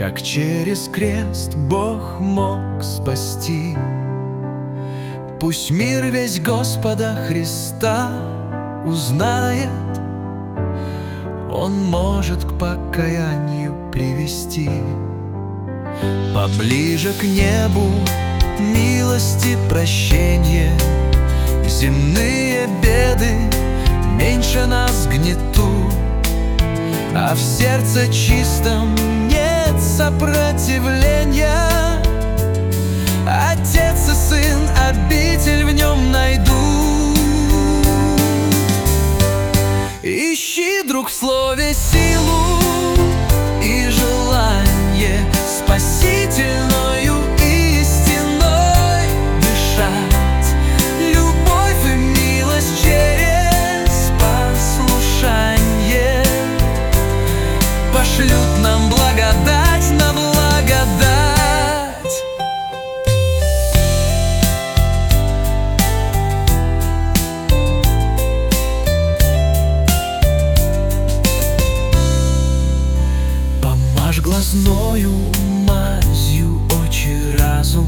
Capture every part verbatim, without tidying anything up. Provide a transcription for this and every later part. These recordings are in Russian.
как через крест Бог мог спасти. Пусть мир весь Господа Христа узнает, Он может к покаянию привести. Поближе к небу милости прощенье, земные беды меньше нас гнетут, а в сердце чистом нет сопротивления. Отец и Сын обитель в нем найдут. Ищи, друг, в слове силу и желание спасительною истиной дышать. Любовь и милость через послушание пошлют нам благодать на благодать. Помажь глазною мазью очи разум,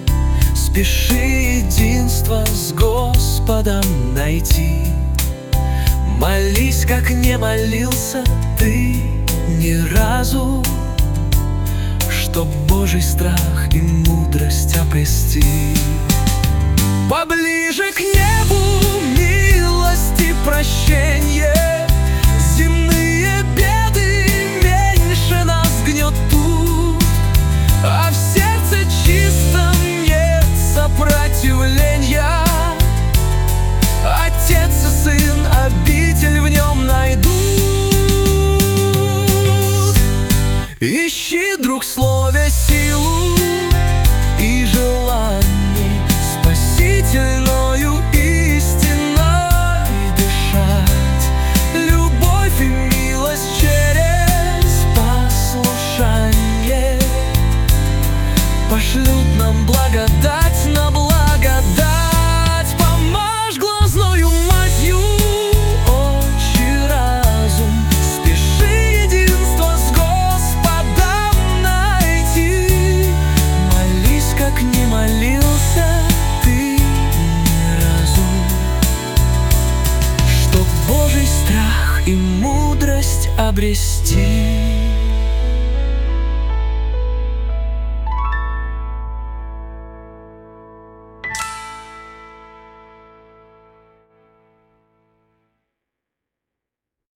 спеши единство с Господом найти. Молись, как не молился ты ни разу, чтоб Божий страх и мудрость обрести. Поближе к небу милости прощенье, земные беды меньше нас гнетут, а в сердце чистом нет сопротивления. Отец и Сын обитель в нем найдут. Ищи, друг, в слове силу и желание спасительною истиной дышать. Любовь и милость через послушание пошлют нам благодать на благодать. Помажь глазною мазью очи разум, спеши единство с Господом найти. Молись, как не молился ты ни разу, чтоб Божий страх и мудрость обрести.